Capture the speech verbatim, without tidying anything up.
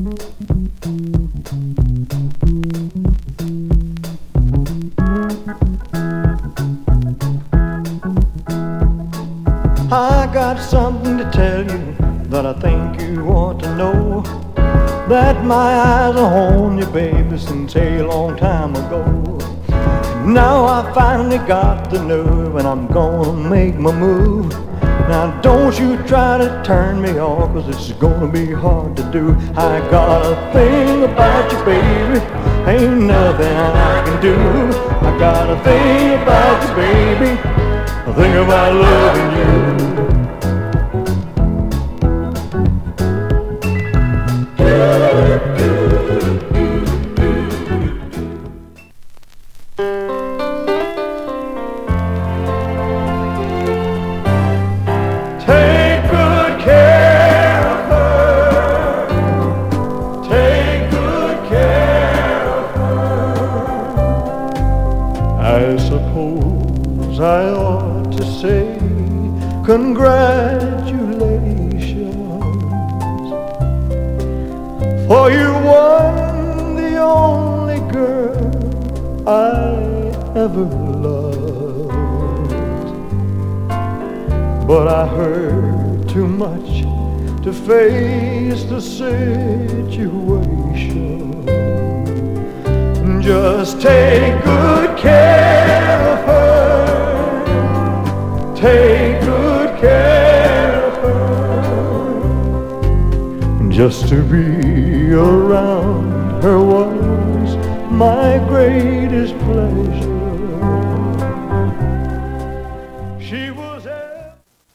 I got something to tell you that I think you ought to know. That my eyes are on you, baby, since a long time ago. Now I finally got the nerve and I'm gonna make my move. Now don't you try to turn me off, cause it's gonna be hard to do. I got a thing about you, baby, ain't nothing I can do. I got a thing about you, baby, I think about loving you. Take good care of her. Take good care of her. I suppose I ought to say congratulations, for you won the only girl I ever loved. But I heard too much to face the situation. Just take good care of her. Take good care of her. Just to be around her was my greatest pleasure.